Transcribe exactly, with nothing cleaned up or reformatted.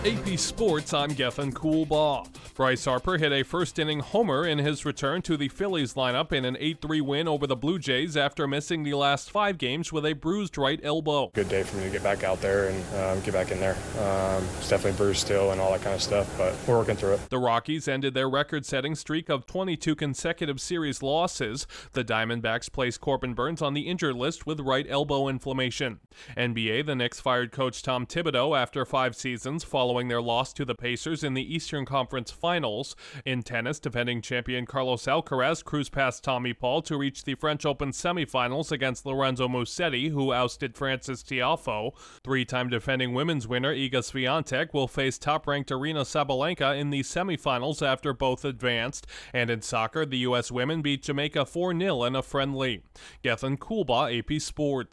A P Sports, I'm Gethin Coolbaugh. Bryce Harper hit a first-inning homer in his return to the Phillies lineup in an eight three win over the Blue Jays after missing the last five games with a bruised right elbow. Good day for me to get back out there and um, get back in there. Um, it's definitely bruised still and all that kind of stuff, but we're working through it. The Rockies ended their record-setting streak of twenty-two consecutive series losses. The Diamondbacks placed Corbin Burnes on the injured list with right elbow inflammation. N B A, the Knicks fired coach Tom Thibodeau after five seasons following their loss to the Pacers in the Eastern Conference Finals. In tennis, defending champion Carlos Alcaraz cruised past Tommy Paul to reach the French Open semifinals against Lorenzo Musetti, who ousted Frances Tiafoe. Three-time defending women's winner Iga Swiatek will face top-ranked Aryna Sabalenka in the semifinals after both advanced. And in soccer, the U S women beat Jamaica four nil in a friendly. Gethin Coolbaugh, A P Sports.